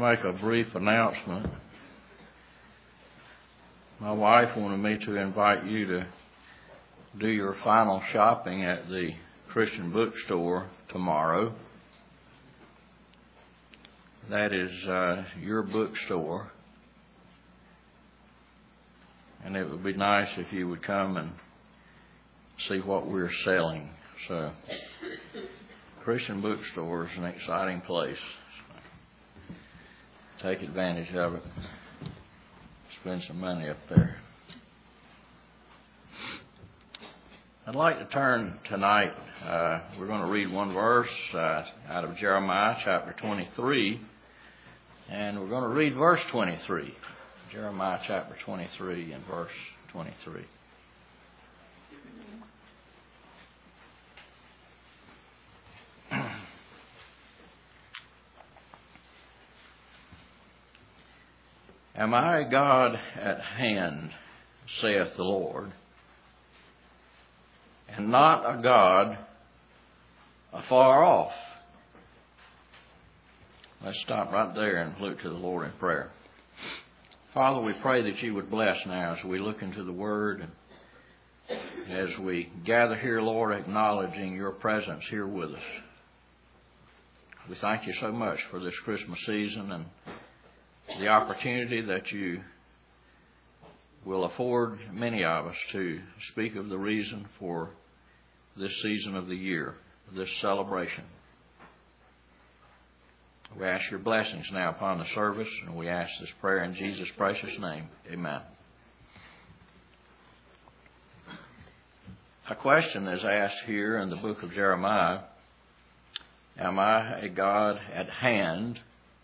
make a brief announcement. My wife wanted me to invite you to do your final shopping at the Christian bookstore tomorrow. That is your bookstore. And it would be nice if you would come and see what we're selling. So, Christian bookstore is an exciting place. Take advantage of it. Spend some money up there. I'd like to turn tonight. We're going to read one verse out of Jeremiah chapter 23. And we're going to read verse 23. Jeremiah chapter 23 and verse 23. Am I a God at hand, saith the Lord, and not a God afar off? Let's stop right there and look to the Lord in prayer. Father, we pray that you would bless now as we look into the Word and as we gather here, Lord, acknowledging your presence here with us. We thank you so much for this Christmas season and the opportunity that you will afford many of us to speak of the reason for this season of the year, this celebration. We ask your blessings now upon the service, and we ask this prayer in Jesus' precious name. Amen. A question is asked here in the book of Jeremiah. Am I a God at hand,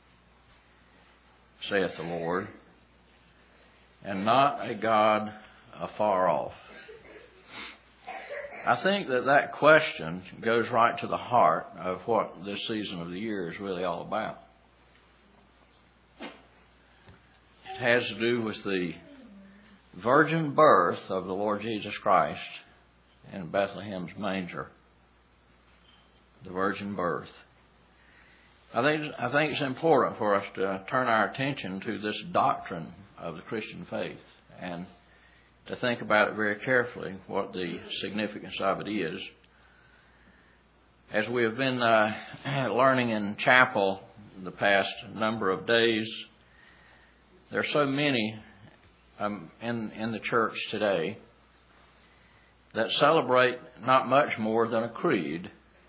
saith the Lord, and not a God afar off? I think that question goes right to the heart of what this season of the year is really all about. It has to do with the virgin birth of the Lord Jesus Christ in Bethlehem's manger. The virgin birth. I think it's important for us to turn our attention to this doctrine of the Christian faith and to think about it very carefully, what the significance of it is. As we have been learning in chapel the past number of days, there are so many in the church today that celebrate not much more than a creed,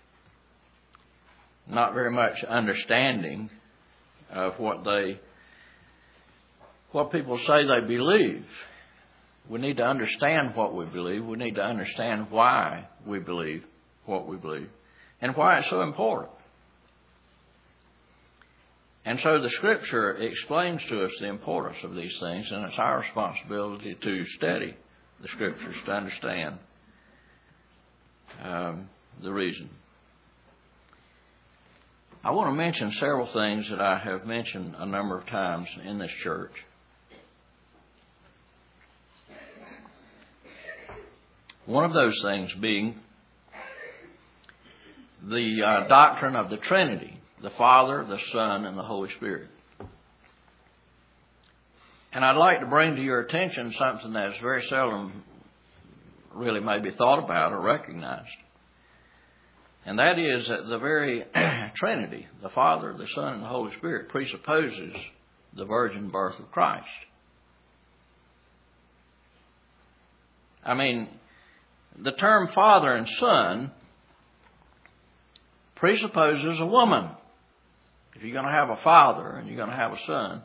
not very much understanding of what people say they believe. We need to understand what we believe. We need to understand why we believe what we believe and why it's so important. And so the Scripture explains to us the importance of these things, and it's our responsibility to study the Scriptures to understand the reason. I want to mention several things that I have mentioned a number of times in this church. One of those things being the doctrine of the Trinity, the Father, the Son, and the Holy Spirit. And I'd like to bring to your attention something that is very seldom really maybe thought about or recognized. And that is that the very Trinity, the Father, the Son, and the Holy Spirit, presupposes the virgin birth of Christ. I mean, the term Father and Son presupposes a woman. If you're going to have a father and you're going to have a son,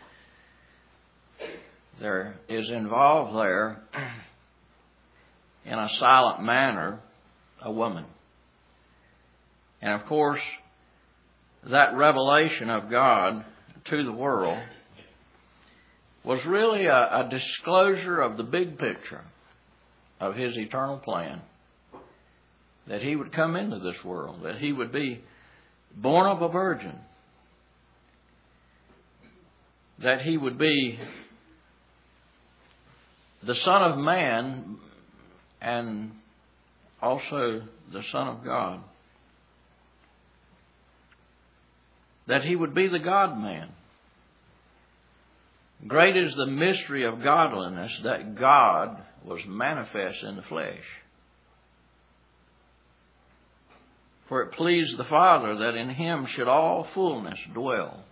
there is involved there, in a silent manner, a woman. And of course, that revelation of God to the world was really a disclosure of the big picture of His eternal plan. That He would come into this world, that He would be born of a virgin, that He would be the Son of Man and also the Son of God. That He would be the God-man. Great is the mystery of godliness, that God was manifest in the flesh. For it pleased the Father that in him should all fullness dwell.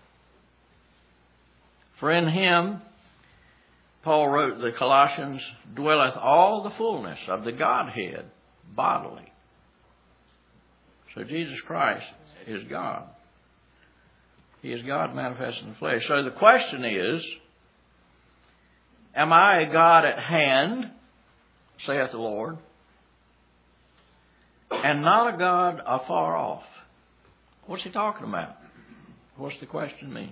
For in him, Paul wrote the Colossians, dwelleth all the fullness of the Godhead bodily. So Jesus Christ is God. He is God manifest in the flesh. So the question is, am I a God at hand, saith the Lord, and not a God afar off? What's he talking about? What's the question mean?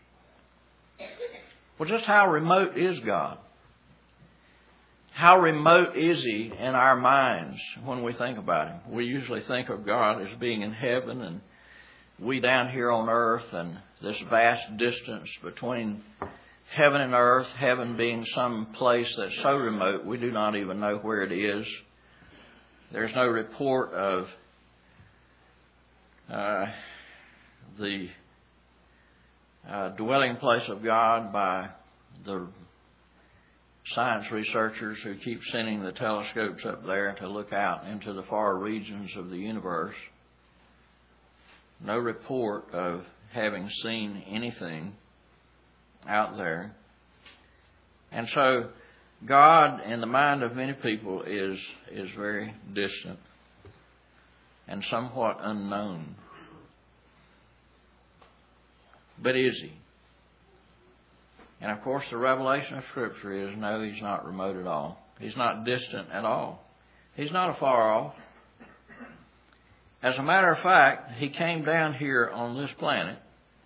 Well, just how remote is God? How remote is he in our minds when we think about him? We usually think of God as being in heaven and we down here on earth, and this vast distance between heaven and earth, heaven being some place that's so remote we do not even know where it is. There's no report of the dwelling place of God by the science researchers who keep sending the telescopes up there to look out into the far regions of the universe. No report of having seen anything out there. And so God, in the mind of many people, is very distant and somewhat unknown. But is he? And of course the revelation of Scripture is, no, he's not remote at all. He's not distant at all. He's not afar off. As a matter of fact, he came down here on this planet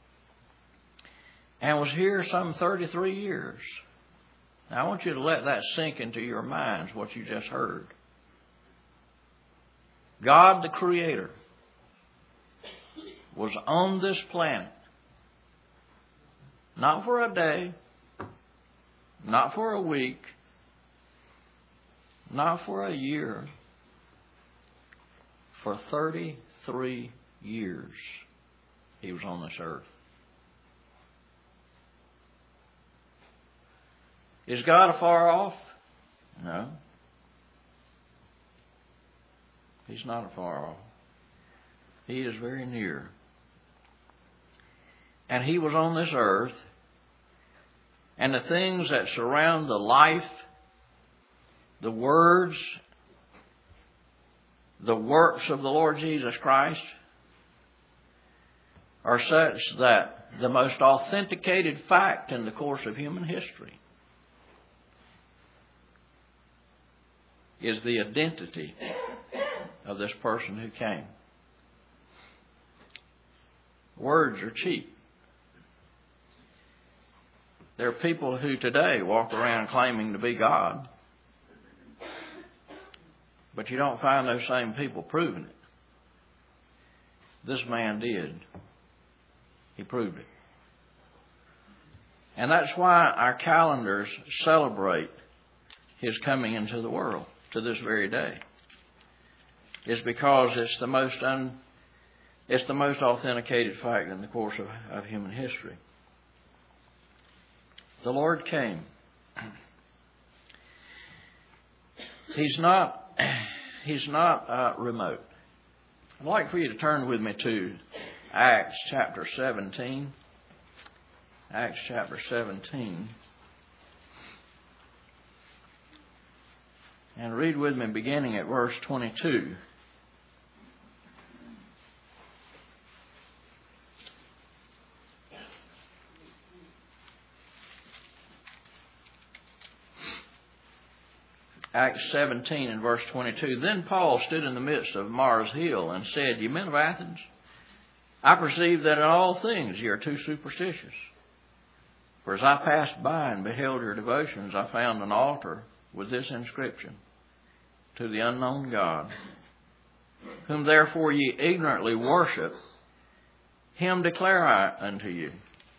and was here some 33 years. Now I want you to let that sink into your minds, what you just heard. God the Creator was on this planet, not for a day, not for a week, not for a year, for 33 years he was on this earth. Is God afar off? No. He's not afar off. He is very near. And he was on this earth, and the things that surround the life, the words, the works of the Lord Jesus Christ are such that the most authenticated fact in the course of human history is the identity of this person who came. Words are cheap. There are people who today walk around claiming to be God, but you don't find those same people proving it. This man did. He proved it. And that's why our calendars celebrate his coming into the world to this very day. Is because it's the most authenticated fact in the course of human history. The Lord came. He's not remote. I'd like for you to turn with me to Acts chapter 17. Acts chapter 17. And read with me beginning at verse 22. Acts 17 and verse 22. Then Paul stood in the midst of Mars Hill and said, Ye men of Athens, I perceive that in all things ye are too superstitious. For as I passed by and beheld your devotions, I found an altar with this inscription, To the unknown God, whom therefore ye ignorantly worship, him declare I unto you.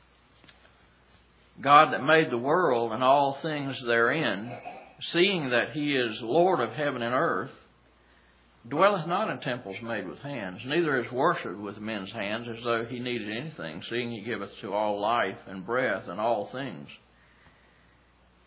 God that made the world and all things therein, seeing that he is Lord of heaven and earth, dwelleth not in temples made with hands, neither is worshipped with men's hands as though he needed anything, seeing he giveth to all life and breath and all things.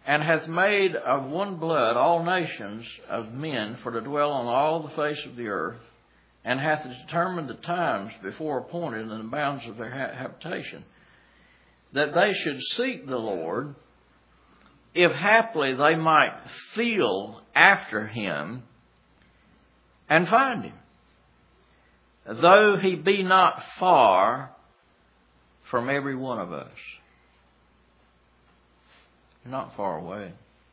and hath made of one blood all nations of men for to dwell on all the face of the earth, and hath determined the times before appointed and the bounds of their habitation, that they should seek the Lord, if haply they might feel after him and find him, though he be not far from every one of us. Not far away.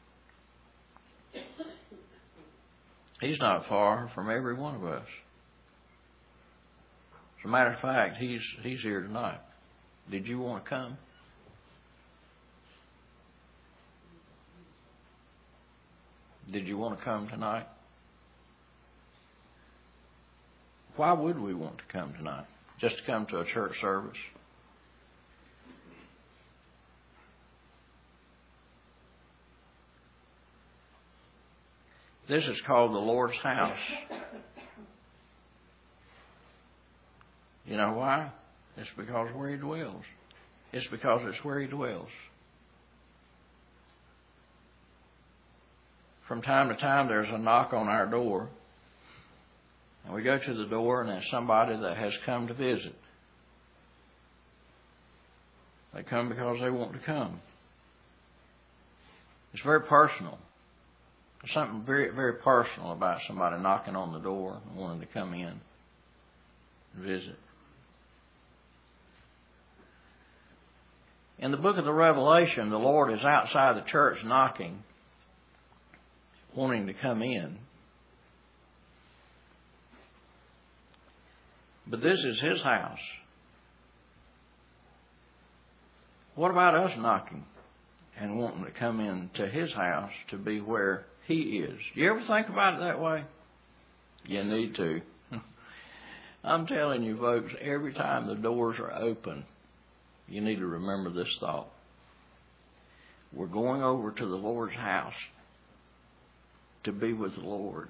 He's not far from every one of us. As a matter of fact, he's here tonight. Did you want to come? Did you want to come tonight? Why would we want to come tonight? Just to come to a church service? This is called the Lord's house. You know why? It's because where he dwells. It's because it's where he dwells. From time to time there's a knock on our door. And we go to the door and it's somebody that has come to visit. They come because they want to come. It's very personal. There's something very, very personal about somebody knocking on the door and wanting to come in and visit. In the book of the Revelation, the Lord is outside the church knocking, wanting to come in. But this is his house. What about us knocking and wanting to come into his house to be where he is? Do you ever think about it that way? You need to. I'm telling you, folks, every time the doors are open, you need to remember this thought. We're going over to the Lord's house to be with the Lord.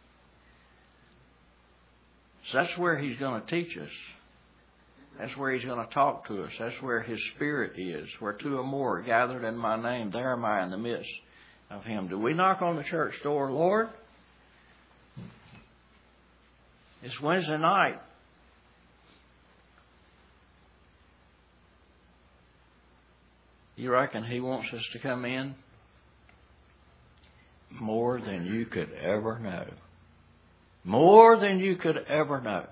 So that's where he's going to teach us. That's where he's going to talk to us. That's where his Spirit is. Where two or more are gathered in my name, there am I in the midst of him. Do we knock on the church door, Lord? It's Wednesday night. You reckon he wants us to come in? More than you could ever know. More than you could ever know.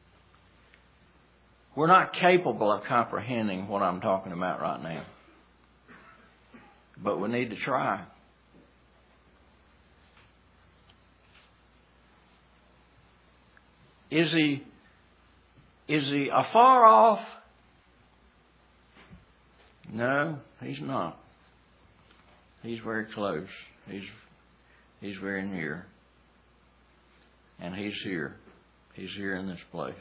We're not capable of comprehending what I'm talking about right now. But we need to try. Is he afar off? No, he's not. He's very close. He's very near. And he's here. He's here in this place.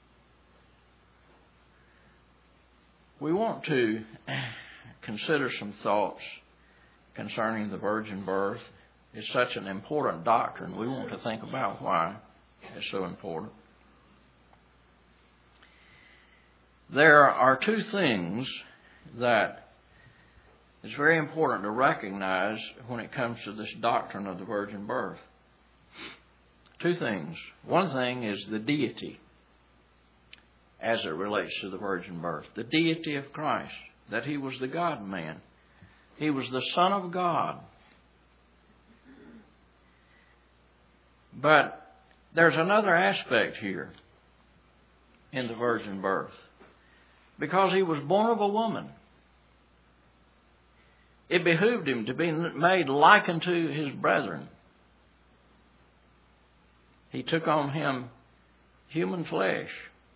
We want to consider some thoughts concerning the virgin birth. It's such an important doctrine. We want to think about why it's so important. There are two things that it's very important to recognize when it comes to this doctrine of the virgin birth. Two things. One thing is the deity as it relates to the virgin birth. The deity of Christ, that he was the God-man. He was the Son of God. But there's another aspect here in the virgin birth. Because he was born of a woman, it behooved him to be made like unto his brethren. He took on him human flesh.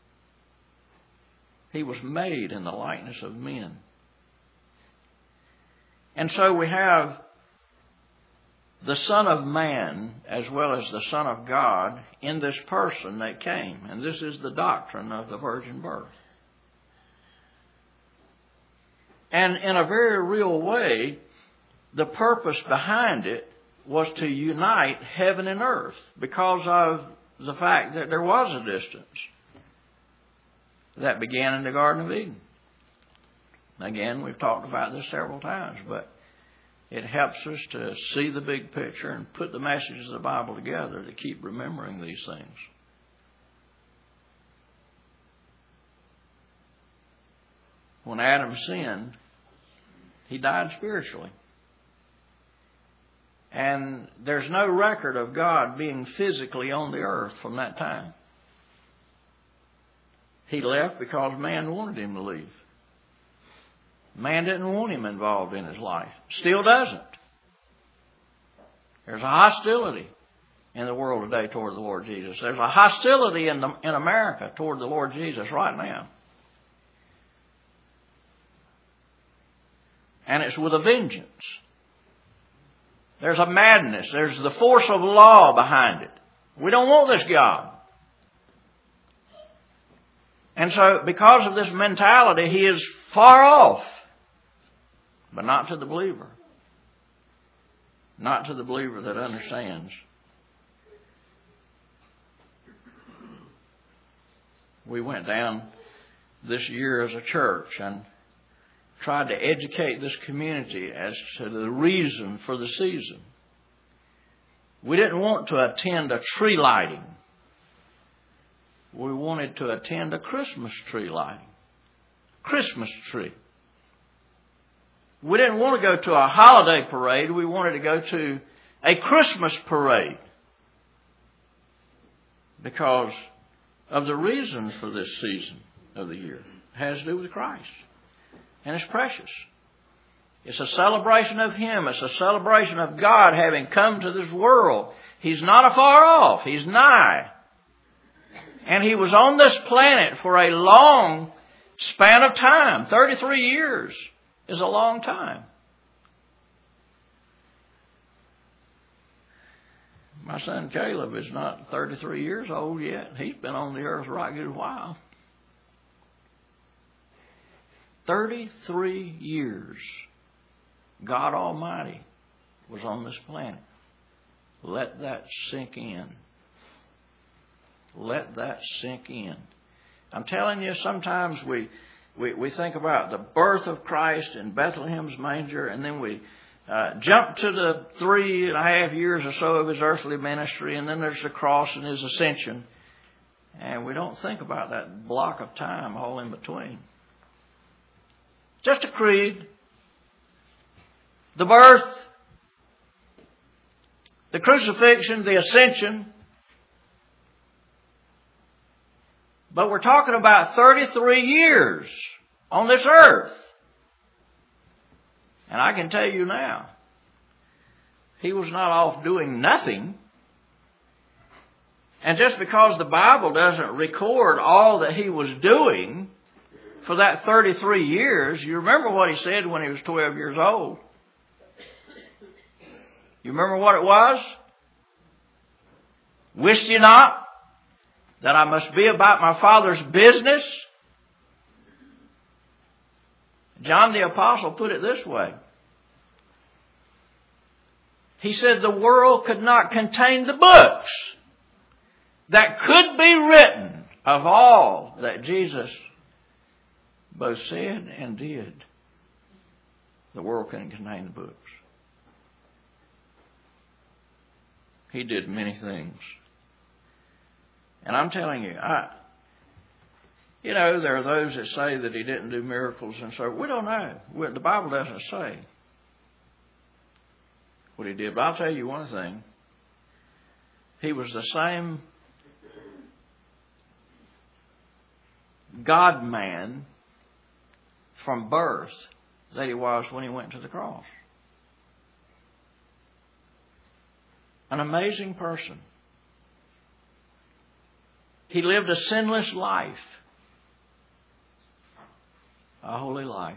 He was made in the likeness of men. And so we have the Son of Man as well as the Son of God in this person that came. And this is the doctrine of the virgin birth. And in a very real way, the purpose behind it was to unite heaven and earth because of the fact that there was a distance that began in the Garden of Eden. Again, we've talked about this several times, but It helps us to see the big picture and put the messages of the Bible together to keep remembering these things. When Adam sinned, he died spiritually. And there's no record of God being physically on the earth from that time. He left because man wanted him to leave. Man didn't want him involved in his life. Still doesn't. There's a hostility in the world today toward the Lord Jesus. There's a hostility in America toward the Lord Jesus right now. And it's with a vengeance. There's a madness. There's the force of law behind it. We don't want this God. And so, because of this mentality, he is far off. But not to the believer. Not to the believer that understands. We went down this year as a church and tried to educate this community as to the reason for the season. We didn't want to attend a tree lighting. We wanted to attend a Christmas tree lighting. Christmas tree. We didn't want to go to a holiday parade. We wanted to go to a Christmas parade. Because of the reasons for this season of the year. It has to do with Christ. And it's precious. It's a celebration of Him. It's a celebration of God having come to this world. He's not afar off. He's nigh. And He was on this planet for a long span of time. 33 years is a long time. My son Caleb is not 33 years old yet. He's been on the earth a right good while. 33 years God Almighty was on this planet. Let that sink in. Let that sink in. I'm telling you, sometimes we think about the birth of Christ in Bethlehem's manger, and then we jump to the 3.5 years or so of His earthly ministry, and then there's the cross and His ascension. And we don't think about that block of time all in between. Just a creed. The birth, the crucifixion, the ascension. But we're talking about 33 years on this earth. And I can tell you now, He was not off doing nothing. And just because the Bible doesn't record all that He was doing for that 33 years, you remember what He said when He was 12 years old. You remember what it was? Wist ye not that I must be about my Father's business? John the Apostle put it this way. He said the world could not contain the books that could be written of all that Jesus both said and did. The world couldn't contain the books. He did many things. And I'm telling you, there are those that say that He didn't do miracles and so we don't know. The Bible doesn't say what He did. But I'll tell you one thing. He was the same God-man from birth that He was when He went to the cross. An amazing person. He lived a sinless life. A holy life.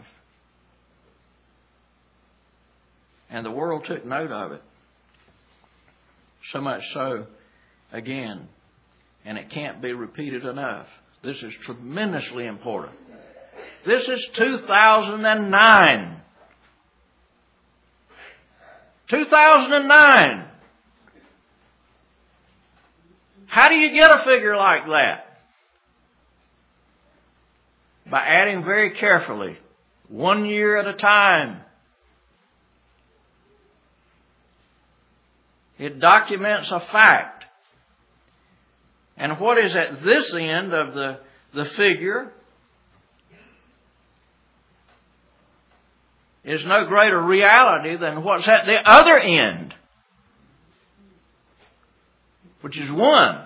And the world took note of it. So much so, again, and it can't be repeated enough. This is tremendously important. This is 2009. 2009. How do you get a figure like that? By adding very carefully, 1 year at a time. It documents a fact. And what is at this end of the figure is no greater reality than what's at the other end, which is one.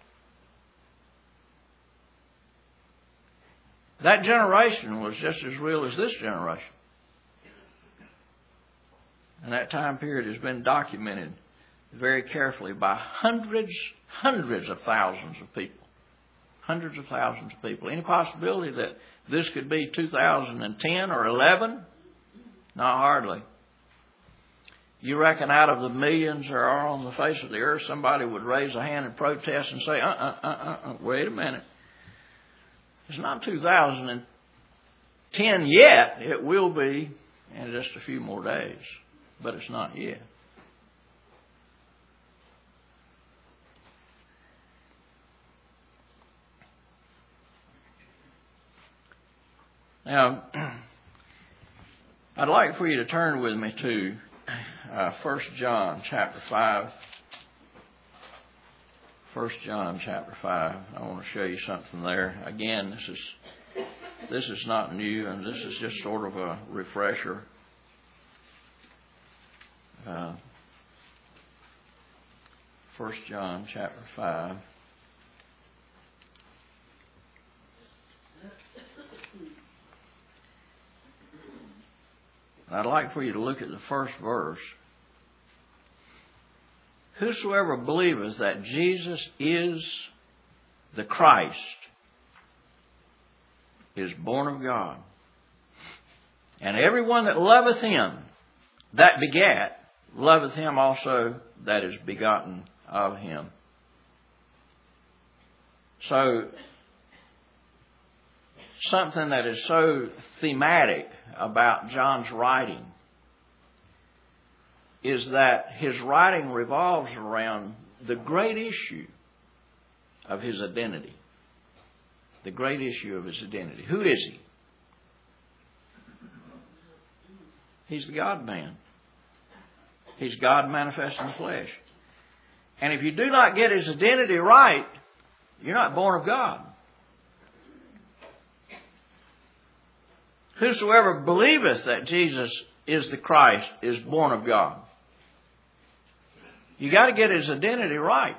That generation was just as real as this generation. And that time period has been documented very carefully by hundreds of thousands of people. Hundreds of thousands of people. Any possibility that this could be 2010 or 11? Not hardly. You reckon out of the millions there are on the face of the earth, somebody would raise a hand and protest and say, wait a minute. It's not 2010 yet. It will be in just a few more days. But it's not yet. Now, I'd like for you to turn with me to 1 John chapter 5. 1 John chapter 5. I want to show you something there. Again, this is not new, and this is just sort of a refresher. 1 John chapter 5. I'd like for you to look at the first verse. Whosoever believeth that Jesus is the Christ is born of God. And everyone that loveth him that begat, loveth him also that is begotten of him. So, something that is so thematic about John's writing is that his writing revolves around the great issue of his identity. The great issue of his identity. Who is he? He's the God-man. He's God manifest in the flesh. And if you do not get his identity right, you're not born of God. Whosoever believeth that Jesus is the Christ is born of God. You got to get his identity right.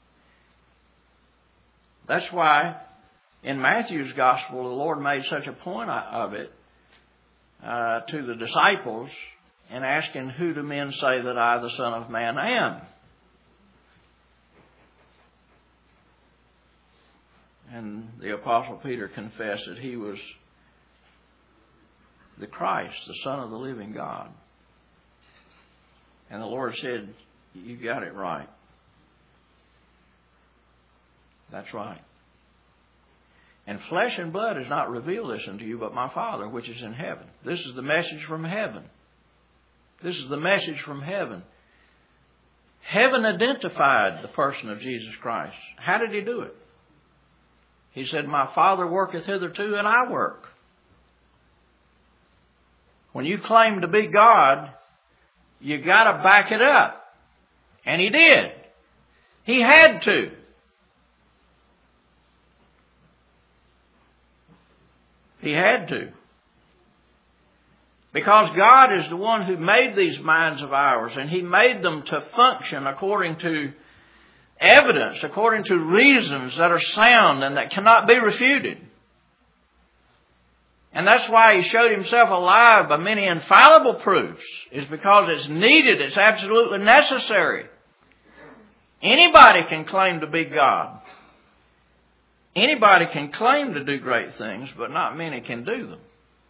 That's why in Matthew's gospel the Lord made such a point of it to the disciples and asking, who do men say that I, the Son of Man, am? And the Apostle Peter confessed that he was the Christ, the Son of the living God. And the Lord said, you got it right. That's right. And flesh and blood has not revealed this unto you, but my Father which is in heaven. This is the message from heaven. This is the message from heaven. Heaven identified the person of Jesus Christ. How did he do it? He said, my Father worketh hitherto, and I work. When you claim to be God, you got to back it up. And he did. He had to. He had to. Because God is the one who made these minds of ours, and he made them to function according to evidence, according to reasons that are sound and that cannot be refuted. And that's why he showed himself alive by many infallible proofs, is because it's needed, it's absolutely necessary. Anybody can claim to be God. Anybody can claim to do great things, but not many can do them.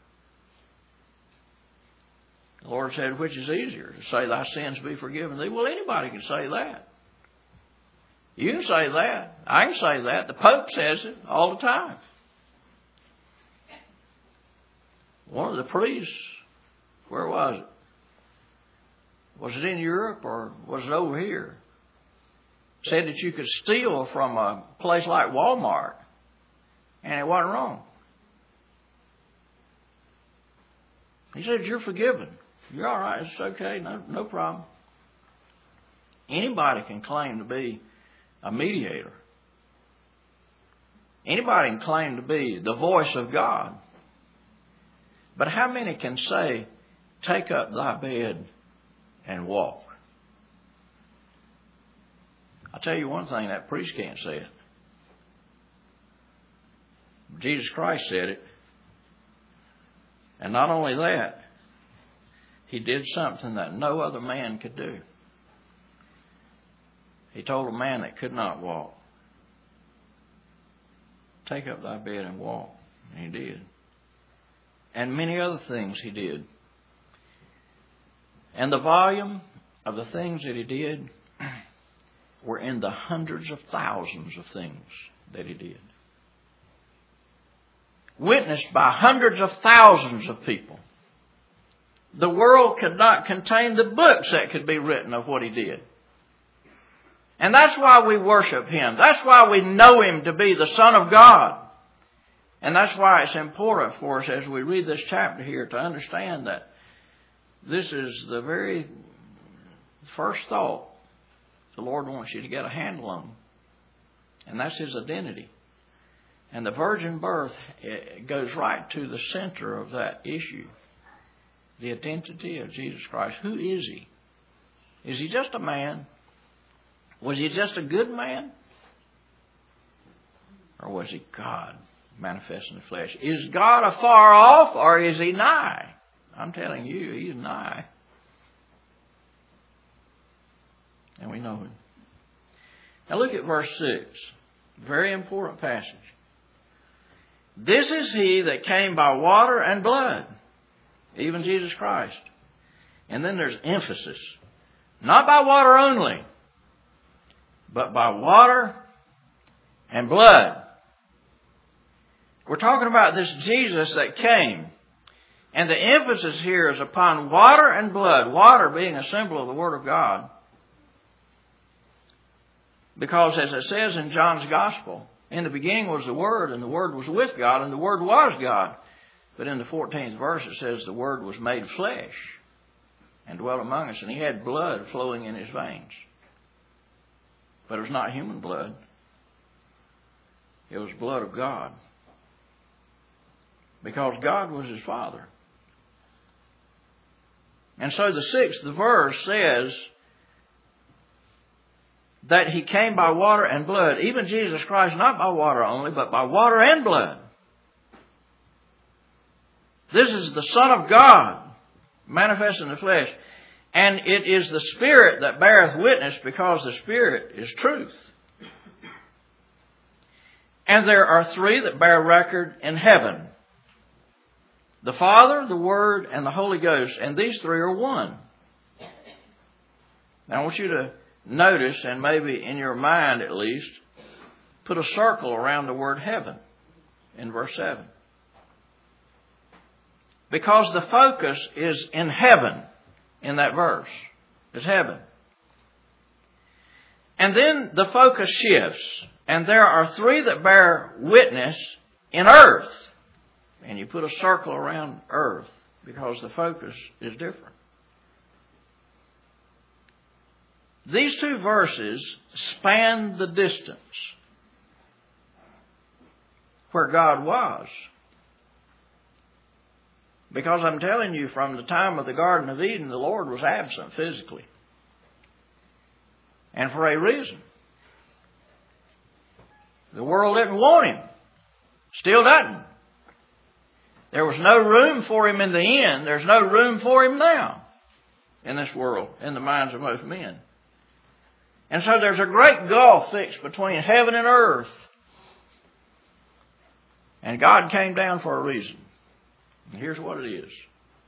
The Lord said, which is easier, to say thy sins be forgiven thee? Well, anybody can say that. You can say that. I can say that. The Pope says it all the time. One of the priests, where was it? Was it in Europe or was it over here? Said that you could steal from a place like Walmart and it wasn't wrong. He said, you're forgiven. You're all right. It's okay. No problem. Anybody can claim to be a mediator. Anybody can claim to be the voice of God. But how many can say, take up thy bed and walk? I'll tell you one thing, that priest can't say it. Jesus Christ said it. And not only that, he did something that no other man could do. He told a man that could not walk, take up thy bed and walk. And he did. And many other things he did. And the volume of the things that he did were in the hundreds of thousands of things that he did. Witnessed by hundreds of thousands of people. The world could not contain the books that could be written of what he did. And that's why we worship him. That's why we know him to be the Son of God. And that's why it's important for us as we read this chapter here to understand that this is the very first thought the Lord wants you to get a handle on. And that's his identity. And the virgin birth goes right to the center of that issue. The identity of Jesus Christ. Who is he? Is he just a man? Was he just a good man? Or was he God manifest in the flesh? Is God afar off or is he nigh? I'm telling you, he's nigh. And we know him. Now look at verse 6. Very important passage. This is he that came by water and blood, even Jesus Christ. And then there's emphasis. Not by water only, but by water and blood. We're talking about this Jesus that came. And the emphasis here is upon water and blood. Water being a symbol of the Word of God. Because as it says in John's Gospel, in the beginning was the Word, and the Word was with God, and the Word was God. But in the 14th verse it says the Word was made flesh and dwelt among us, and he had blood flowing in his veins. But it was not human blood. It was blood of God. Because God was his Father. And so the 6th verse says that he came by water and blood. Even Jesus Christ, not by water only, but by water and blood. This is the Son of God, manifest in the flesh. And it is the Spirit that beareth witness, because the Spirit is truth. And there are 3 that bear record in heaven. The Father, the Word, and the Holy Ghost. And these 3 are one. Now I want you to notice, and maybe in your mind at least, put a circle around the word heaven in verse 7. Because the focus is in heaven in that verse. It's heaven. And then the focus shifts. And there are 3 that bear witness in earth. And you put a circle around earth because the focus is different. These 2 verses span the distance where God was. Because I'm telling you, from the time of the Garden of Eden, the Lord was absent physically. And for a reason. The world didn't want him. Still doesn't. There was no room for him in the end. There's no room for him now in this world, in the minds of most men. And so there's a great gulf fixed between heaven and earth. And God came down for a reason. And here's what it is.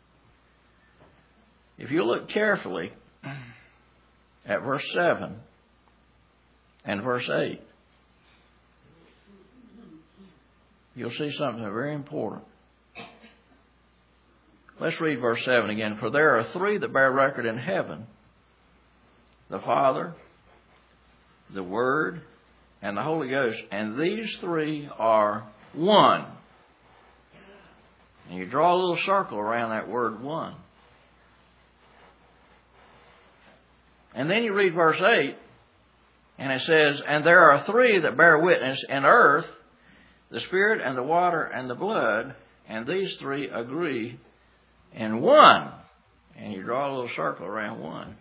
If you look carefully at verse 7 and verse 8, you'll see something very important. Let's read verse 7 again. For there are 3 that bear record in heaven, the Father, the Word, and the Holy Ghost. And these 3 are one. And you draw a little circle around that word one. And then you read verse 8, and it says, and there are three that bear witness in earth, the Spirit and the water and the blood, and these three agree in one. And you draw a little circle around one.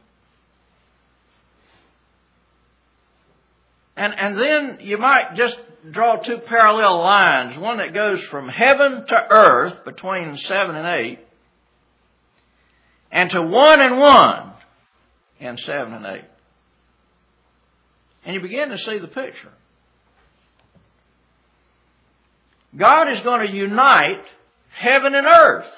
And then you might just draw two parallel lines, one that goes from heaven to earth between 7 and 8, and to 1 and 1 in 7 and 8. And you begin to see the picture. God is going to unite heaven and earth.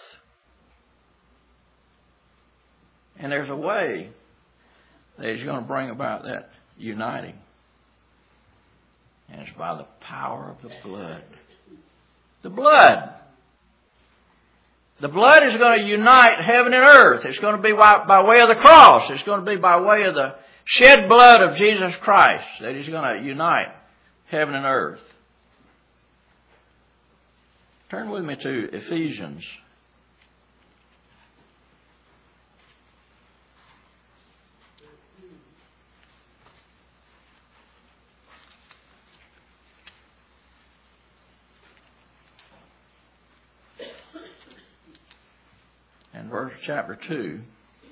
And there's a way that He's going to bring about that uniting. And it's by the power of the blood. The blood. The blood is going to unite heaven and earth. It's going to be by way of the cross. It's going to be by way of the shed blood of Jesus Christ that He's going to unite heaven and earth. Turn with me to Ephesians. And verse chapter 2.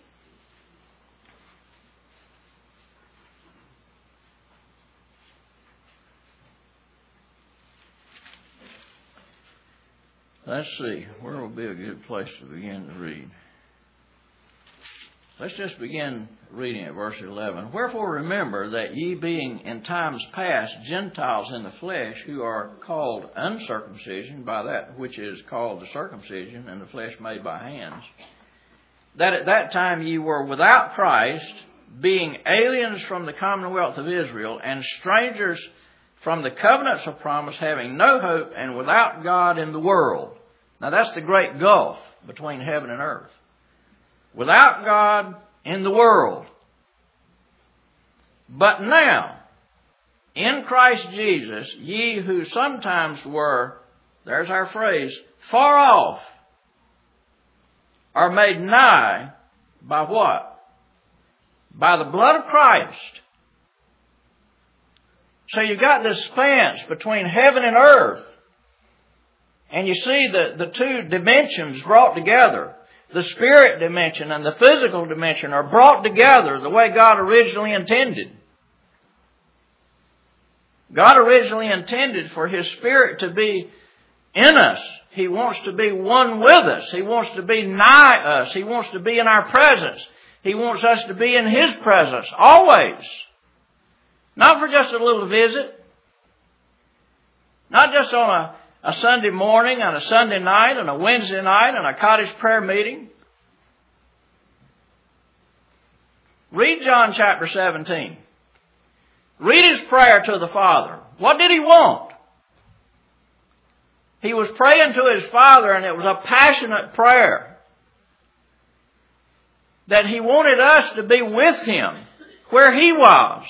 Let's see, where will be a good place to begin to read? Let's just begin reading at verse 11. Wherefore remember that ye being in times past Gentiles in the flesh, who are called uncircumcision by that which is called the circumcision, and the flesh made by hands, that at that time ye were without Christ, being aliens from the commonwealth of Israel, and strangers from the covenants of promise, having no hope, and without God in the world. Now that's the great gulf between heaven and earth. Without God in the world. But now, in Christ Jesus, ye who sometimes were, there's our phrase, far off, are made nigh by what? By the blood of Christ. So you've got this span between heaven and earth. And you see the two dimensions brought together. The spirit dimension and the physical dimension are brought together the way God originally intended. God originally intended for His Spirit to be in us. He wants to be one with us. He wants to be nigh us. He wants to be in our presence. He wants us to be in His presence always. Not for just a little visit. Not just on a Sunday morning and a Sunday night and a Wednesday night and a cottage prayer meeting. Read John chapter 17. Read His prayer to the Father. What did He want? He was praying to His Father, and it was a passionate prayer. That He wanted us to be with Him where He was.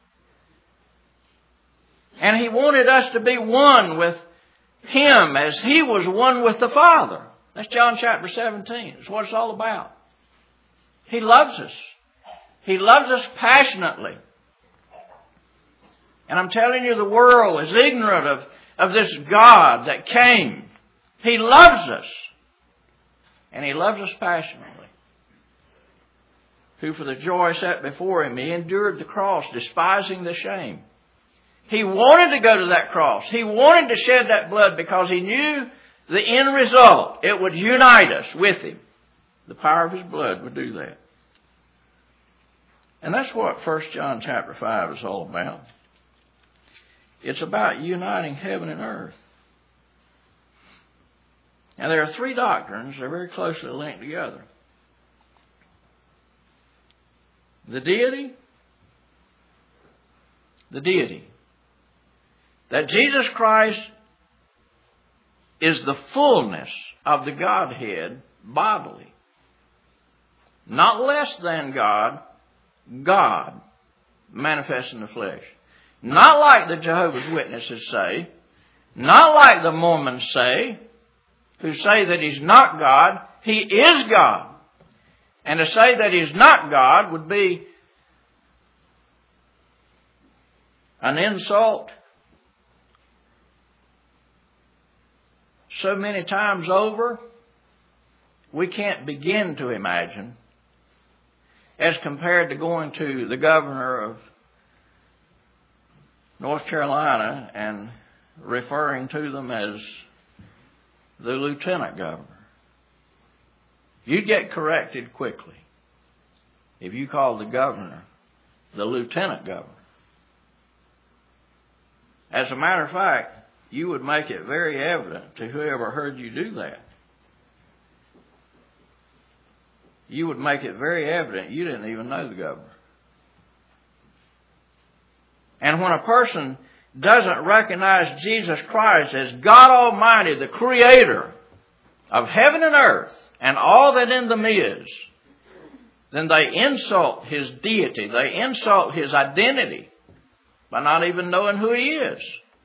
And He wanted us to be one with Him as He was one with the Father. That's John chapter 17. That's what it's all about. He loves us. He loves us passionately. And I'm telling you, the world is ignorant of this God that came. He loves us. And He loves us passionately. Who for the joy set before Him, He endured the cross, despising the shame. He wanted to go to that cross. He wanted to shed that blood because He knew the end result. It would unite us with Him. The power of His blood would do that. And that's what 1 John chapter 5 is all about. It's about uniting heaven and earth. Now there are three doctrines that are very closely linked together. The deity. That Jesus Christ is the fullness of the Godhead bodily. Not less than God, God manifest in the flesh. Not like the Jehovah's Witnesses say, not like the Mormons say, who say that He's not God. He is God. And to say that He's not God would be an insult so many times over, we can't begin to imagine, as compared to going to the governor of North Carolina and referring to them as the lieutenant governor. You'd get corrected quickly if you called the governor the lieutenant governor. As a matter of fact, you would make it very evident to whoever heard you do that. You would make it very evident you didn't even know the governor. And when a person doesn't recognize Jesus Christ as God Almighty, the Creator of heaven and earth, and all that in them is, then they insult His deity. They insult His identity by not even knowing who He is.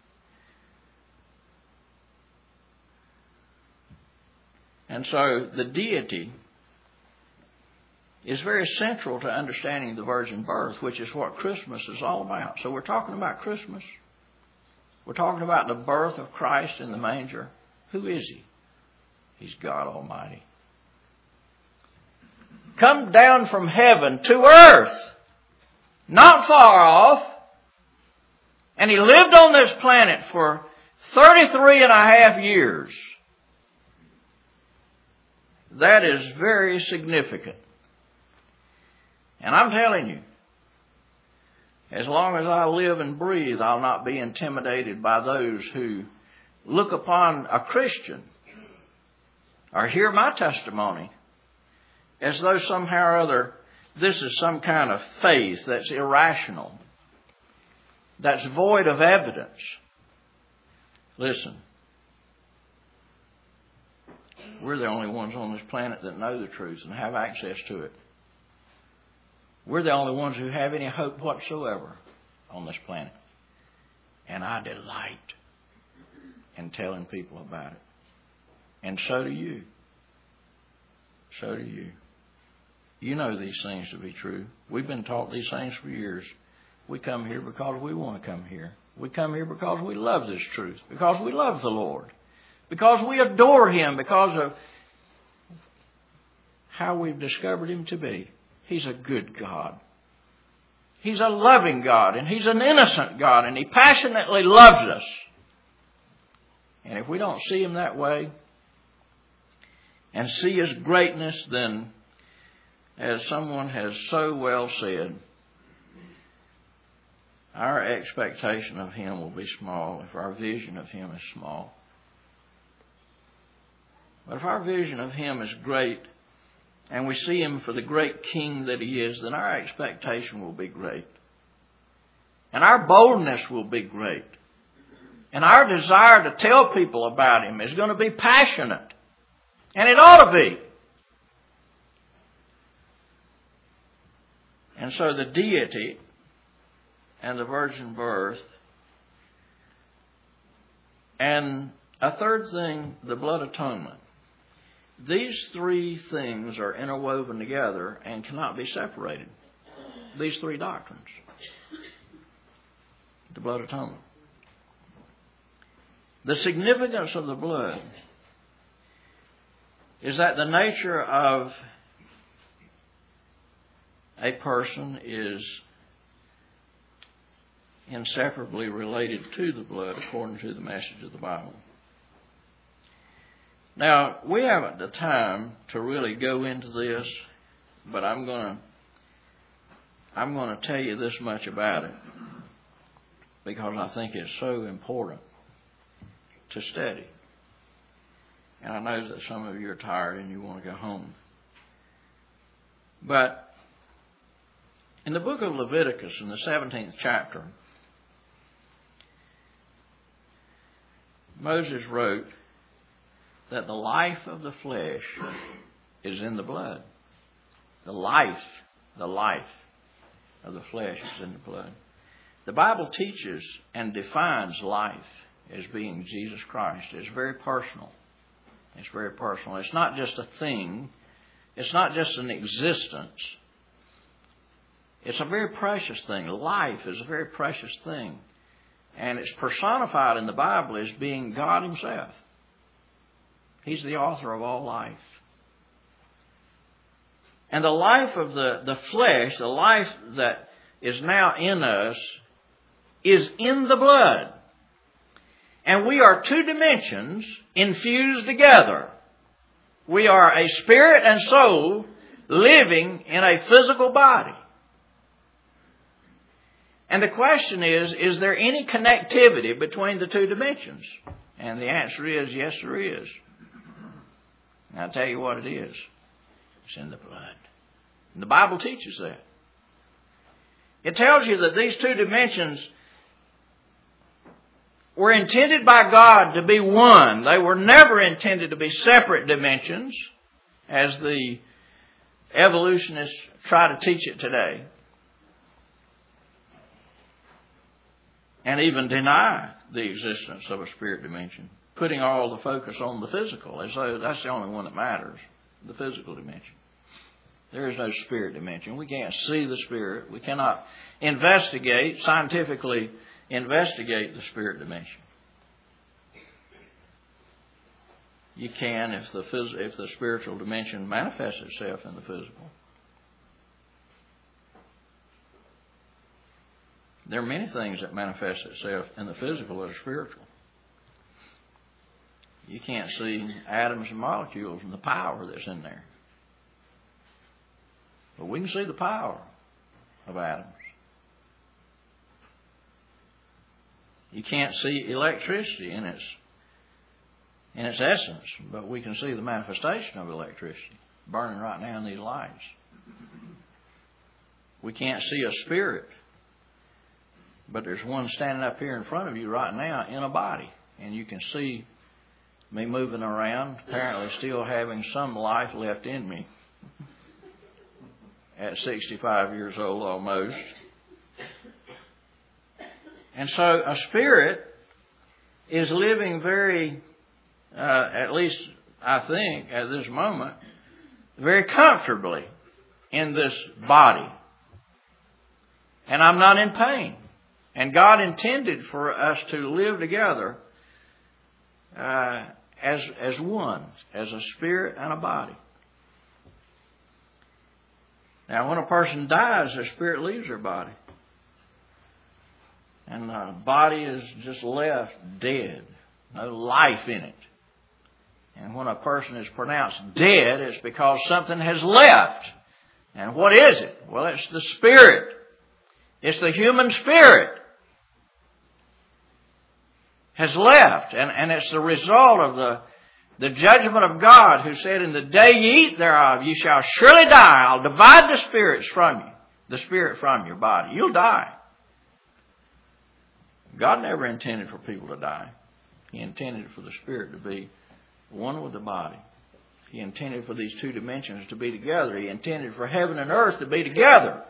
And so the deity is very central to understanding the virgin birth, which is what Christmas is all about. So we're talking about Christmas. We're talking about the birth of Christ in the manger. Who is He? He's God Almighty. Come down from heaven to earth, not far off. And He lived on this planet for 33 and a half years. That is very significant. And I'm telling you, as long as I live and breathe, I'll not be intimidated by those who look upon a Christian or hear my testimony as though somehow or other this is some kind of faith that's irrational, that's void of evidence. Listen, we're the only ones on this planet that know the truth and have access to it. We're the only ones who have any hope whatsoever on this planet. And I delight in telling people about it. And so do you. So do you. You know these things to be true. We've been taught these things for years. We come here because we want to come here. We come here because we love this truth. Because we love the Lord. Because we adore Him. Because of how we've discovered Him to be. He's a good God. He's a loving God. And He's an innocent God. And He passionately loves us. And if we don't see Him that way and see His greatness, then, as someone has so well said, our expectation of Him will be small if our vision of Him is small. But if our vision of Him is great, and we see Him for the great King that He is, then our expectation will be great. And our boldness will be great. And our desire to tell people about Him is going to be passionate. And it ought to be. And so the deity and the virgin birth. And a third thing, the blood atonement. These three things are interwoven together and cannot be separated. These three doctrines. The blood atonement. The significance of the blood is that the nature of a person is inseparably related to the blood according to the message of the Bible. Now, we haven't the time to really go into this, but I'm going to tell you this much about it because I think it's so important to study. And I know that some of you are tired and you want to go home. But in the book of Leviticus, in the 17th chapter, Moses wrote that the life of the flesh is in the blood. The life of the flesh is in the blood. The Bible teaches and defines life as being Jesus Christ. It's very personal. It's very personal. It's not just a thing. It's not just an existence. It's a very precious thing. Life is a very precious thing. And it's personified in the Bible as being God Himself. He's the author of all life. And the life of the flesh, the life that is now in us, is in the blood. And we are two dimensions infused together. We are a spirit and soul living in a physical body. And the question is there any connectivity between the two dimensions? And the answer is, yes, there is. And I'll tell you what it is. It's in the blood. And the Bible teaches that. It tells you that these two dimensions were intended by God to be one. They were never intended to be separate dimensions, as the evolutionists try to teach it today, and even deny the existence of a spirit dimension, putting all the focus on the physical, as though that's the only one that matters, the physical dimension. There is no spirit dimension. We can't see the spirit. We cannot scientifically investigate the spirit dimension. You can if the spiritual dimension manifests itself in the physical. There are many things that manifest itself in the physical that are spiritual. You can't see atoms and molecules and the power that's in there. But we can see the power of atoms. You can't see electricity in its essence, but we can see the manifestation of electricity burning right now in these lights. We can't see a spirit, but there's one standing up here in front of you right now in a body, and you can see me moving around, apparently still having some life left in me at 65 years old almost. And so a spirit is living very, at least I think at this moment, very comfortably in this body. And I'm not in pain. And God intended for us to live together as one, as a spirit and a body. Now, when a person dies, their spirit leaves their body. And the body is just left dead. No life in it. And when a person is pronounced dead, it's because something has left. And what is it? Well, it's the spirit. It's the human spirit has left. And it's the result of the judgment of God, who said, in the day ye eat thereof, ye shall surely die. I'll divide the spirits from you. The spirit from your body. You'll die. God never intended for people to die. He intended for the spirit to be one with the body. He intended for these two dimensions to be together. He intended for heaven and earth to be together.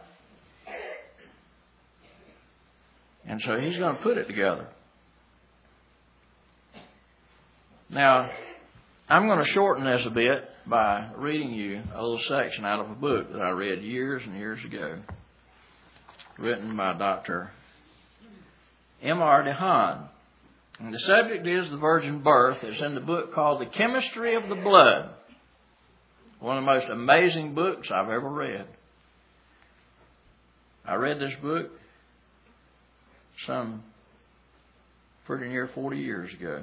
And so He's going to put it together. Now, I'm going to shorten this a bit by reading you a little section out of a book that I read years and years ago, written by Dr. M.R. DeHaan. And the subject is the virgin birth. It's in the book called The Chemistry of the Blood. One of the most amazing books I've ever read. I read this book some pretty near 40 years ago.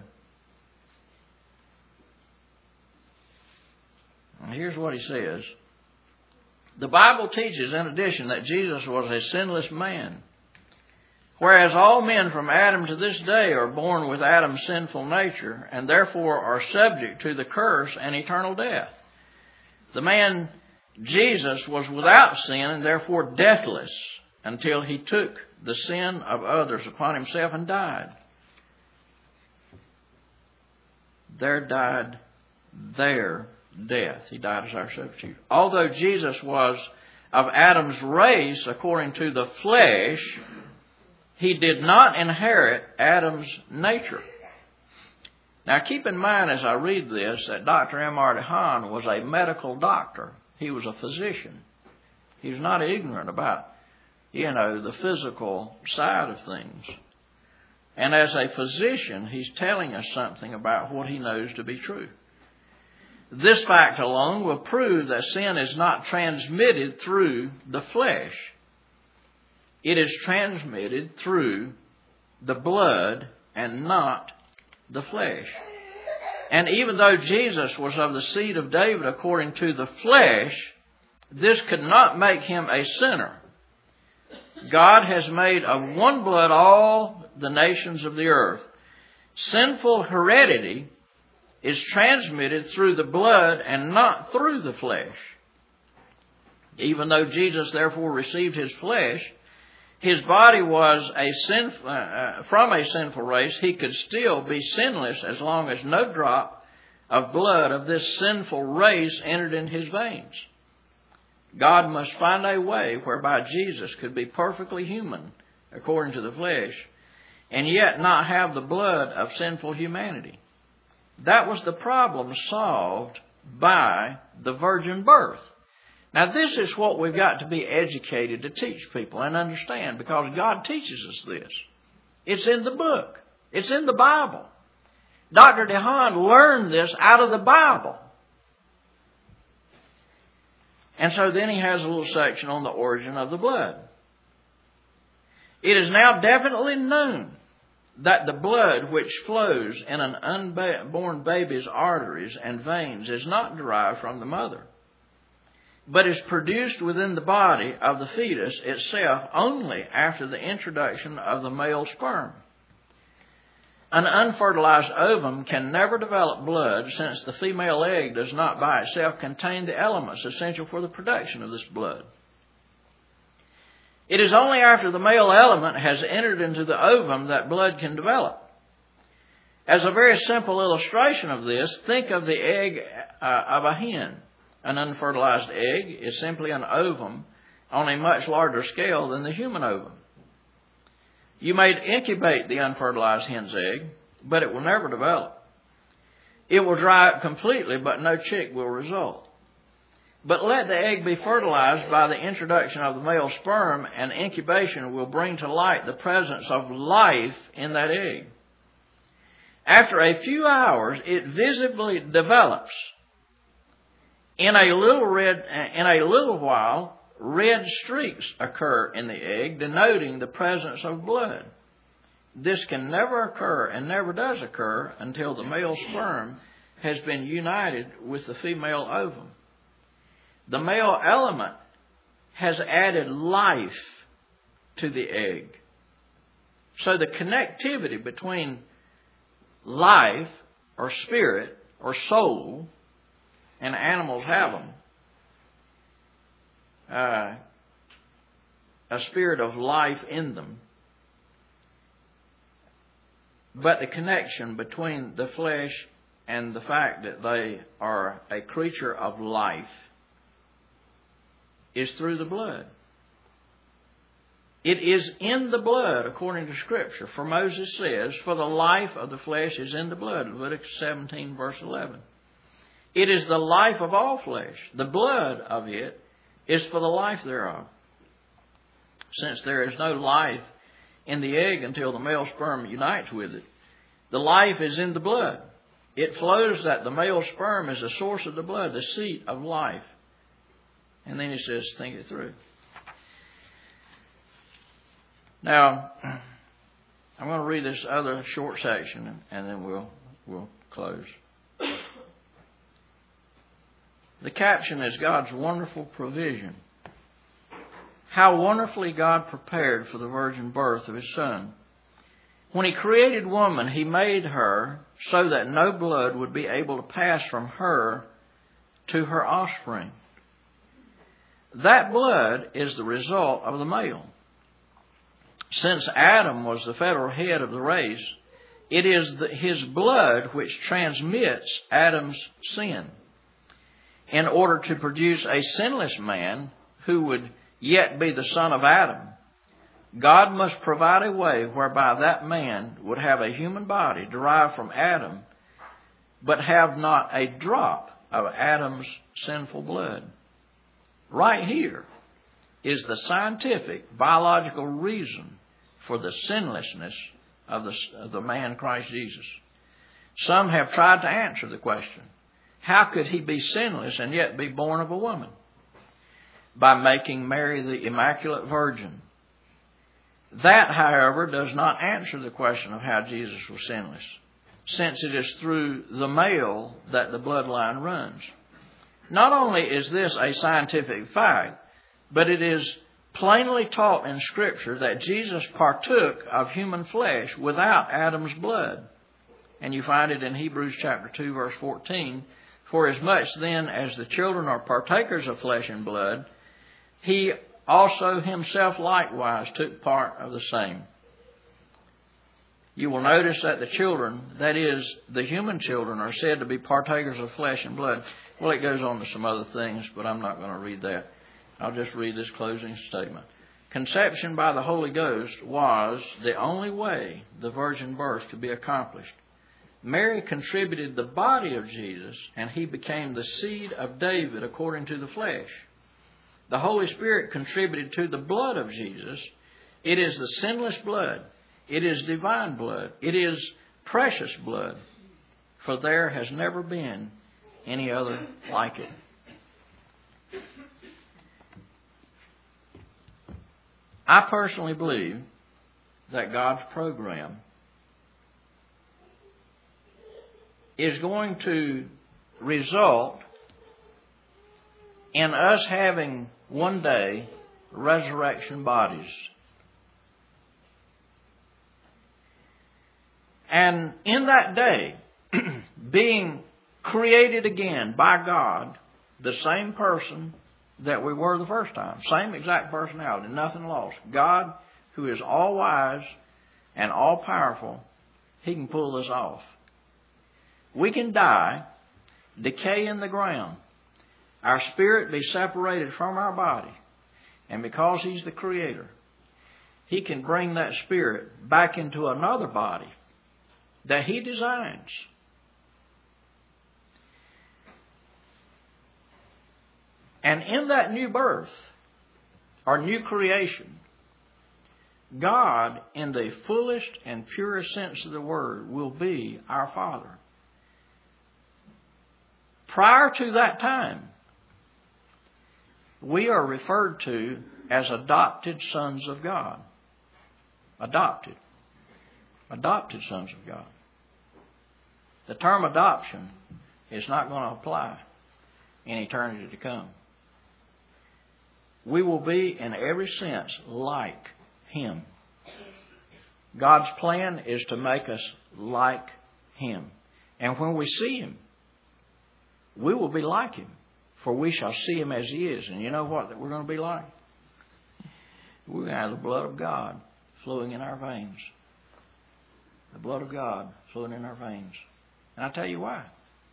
And here's what he says. The Bible teaches, in addition, that Jesus was a sinless man. Whereas all men from Adam to this day are born with Adam's sinful nature and therefore are subject to the curse and eternal death. The man Jesus was without sin and therefore deathless until He took the sin of others upon Himself and died. There died their death. He died as our substitute. Although Jesus was of Adam's race according to the flesh, He did not inherit Adam's nature. Now keep in mind as I read this that Dr. M.R. DeHaan was a medical doctor. He was a physician. He was not ignorant about, the physical side of things. And as a physician, he's telling us something about what he knows to be true. This fact alone will prove that sin is not transmitted through the flesh. It is transmitted through the blood and not the flesh. And even though Jesus was of the seed of David according to the flesh, this could not make him a sinner. God has made of one blood all the nations of the earth. Sinful heredity is transmitted through the blood and not through the flesh. Even though Jesus therefore received his flesh, his body was from a sinful race, he could still be sinless as long as no drop of blood of this sinful race entered in his veins. God must find a way whereby Jesus could be perfectly human according to the flesh and yet not have the blood of sinful humanity. That was the problem solved by the virgin birth. Now, this is what we've got to be educated to teach people and understand, because God teaches us this. It's in the book. It's in the Bible. Dr. DeHaan learned this out of the Bible. And so then he has a little section on the origin of the blood. It is now definitely known that the blood which flows in an unborn baby's arteries and veins is not derived from the mother, but is produced within the body of the fetus itself only after the introduction of the male sperm. An unfertilized ovum can never develop blood, since the female egg does not by itself contain the elements essential for the production of this blood. It is only after the male element has entered into the ovum that blood can develop. As a very simple illustration of this, think of the egg of a hen. An unfertilized egg is simply an ovum on a much larger scale than the human ovum. You may incubate the unfertilized hen's egg, but it will never develop. It will dry up completely, but no chick will result. But let the egg be fertilized by the introduction of the male sperm, and incubation will bring to light the presence of life in that egg. After a few hours, it visibly develops. In a little while, red streaks occur in the egg, denoting the presence of blood. This can never occur and never does occur until the male sperm has been united with the female ovum. The male element has added life to the egg. So the connectivity between life or spirit or soul, and animals have them, a spirit of life in them. But the connection between the flesh and the fact that they are a creature of life is through the blood. It is in the blood, according to Scripture. For Moses says, "For the life of the flesh is in the blood," Leviticus 17, verse 11. It is the life of all flesh. The blood of it is for the life thereof. Since there is no life in the egg until the male sperm unites with it, the life is in the blood. It flows that the male sperm is the source of the blood, the seat of life. And then he says, think it through. Now, I'm going to read this other short section, and then we'll close. The caption is God's wonderful provision. How wonderfully God prepared for the virgin birth of His Son. When He created woman, He made her so that no blood would be able to pass from her to her offspring. That blood is the result of the male. Since Adam was the federal head of the race, it is his blood which transmits Adam's sin. In order to produce a sinless man who would yet be the son of Adam, God must provide a way whereby that man would have a human body derived from Adam, but have not a drop of Adam's sinful blood. Right here is the scientific, biological reason for the sinlessness of the man Christ Jesus. Some have tried to answer the question, how could he be sinless and yet be born of a woman? By making Mary the Immaculate Virgin. That, however, does not answer the question of how Jesus was sinless, since it is through the male that the bloodline runs. Not only is this a scientific fact, but it is plainly taught in Scripture that Jesus partook of human flesh without Adam's blood. And you find it in Hebrews chapter 2, verse 14. For as much then as the children are partakers of flesh and blood, he also himself likewise took part of the same. You will notice that the children, that is, the human children, are said to be partakers of flesh and blood. Well, it goes on to some other things, but I'm not going to read that. I'll just read this closing statement. Conception by the Holy Ghost was the only way the virgin birth could be accomplished. Mary contributed the body of Jesus, and he became the seed of David according to the flesh. The Holy Spirit contributed to the blood of Jesus. It is the sinless blood. It is divine blood. It is precious blood. For there has never been any other like it. I personally believe that God's program is going to result in us having one day resurrection bodies. And in that day, being created again by God, the same person that we were the first time. Same exact personality, nothing lost. God, who is all wise and all powerful, he can pull this off. We can die, decay in the ground, our spirit be separated from our body, and because he's the creator, he can bring that spirit back into another body that he designs. And in that new birth, or new creation, God, in the fullest and purest sense of the word, will be our Father. Prior to that time, we are referred to as adopted sons of God. Adopted. Adopted sons of God. The term adoption is not going to apply in eternity to come. We will be, in every sense, like him. God's plan is to make us like him. And when we see him, we will be like him, for we shall see him as he is. And you know what that we're going to be like? We're going to have the blood of God flowing in our veins. The blood of God flowing in our veins. And I'll tell you why.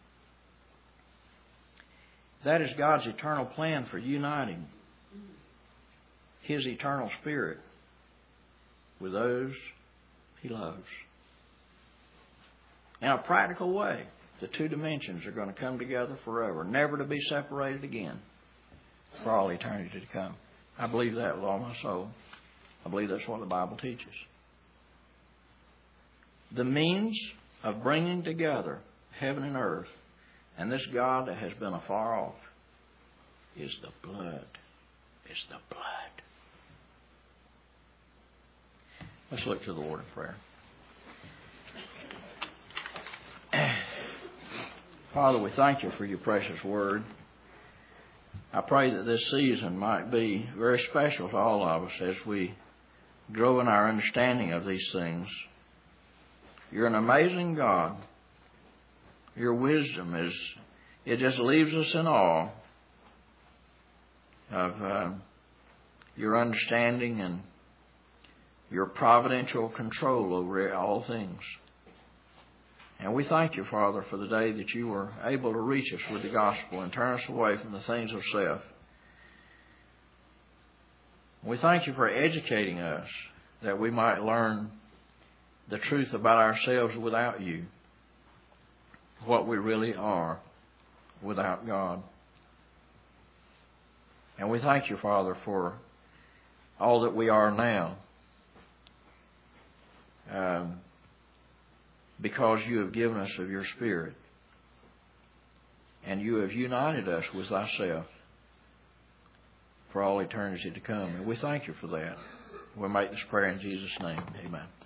That is God's eternal plan for uniting his eternal spirit with those he loves. In a practical way, the two dimensions are going to come together forever, never to be separated again for all eternity to come. I believe that with all my soul. I believe that's what the Bible teaches. The means of bringing together heaven and earth and this God that has been afar off is the blood. It's the blood. Let's look to the Lord in prayer. Father, we thank you for your precious word. I pray that this season might be very special to all of us as we grow in our understanding of these things. You're an amazing God. Your wisdom it just leaves us in awe of your understanding and your providential control over all things. And we thank you, Father, for the day that you were able to reach us with the gospel and turn us away from the things of self. We thank you for educating us that we might learn the truth about ourselves without you, what we really are without God. And we thank you, Father, for all that we are now because you have given us of your Spirit, and you have united us with thyself for all eternity to come. And we thank you for that. We make this prayer in Jesus' name. Amen.